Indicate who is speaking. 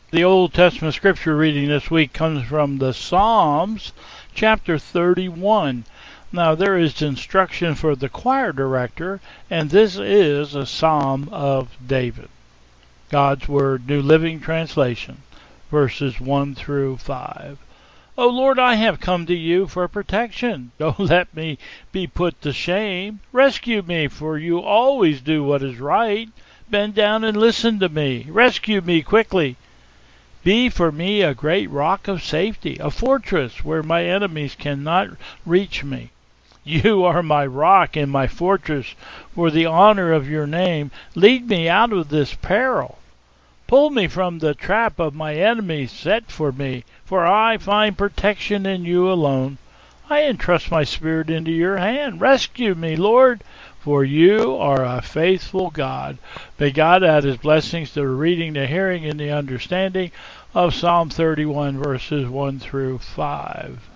Speaker 1: The Old Testament scripture reading this week comes from the Psalms, chapter 31. Now, there is instruction for the choir director, and this is a psalm of David. God's Word, New Living Translation, verses 1 through 5. O Lord, I have come to you for protection. Don't let me be put to shame. Rescue me, for you always do what is right. Bend down and listen to me. Rescue me quickly. Be for me a great rock of safety, a fortress where my enemies cannot reach me. You are my rock and my fortress. For the honor of your name, lead me out of this peril. Pull me from the trap of my enemies set for me, for I find protection in you alone. I entrust my spirit into your hand. Rescue me, Lord, for you are a faithful God. May God add his blessings to the reading, the hearing, and the understanding of Psalm 31, verses 1 through 5.